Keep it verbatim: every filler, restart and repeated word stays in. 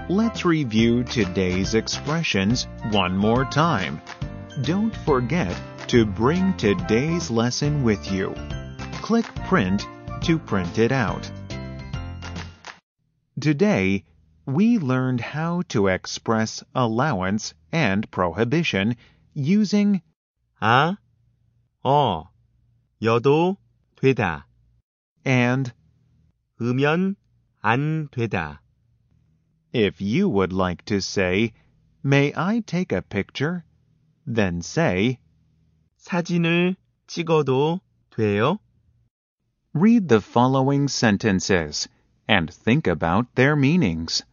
Let's review today's expressions one more time. Don't forget to bring today's lesson with you. Click Print to print it out. Today, we learned how to express allowance and prohibition using 아, 어, 여도 되다. and. 으면 안 되다. If you would like to say, "May I take a picture?" then say, 사진을 찍어도 돼요? read the following sentences and think about their meanings.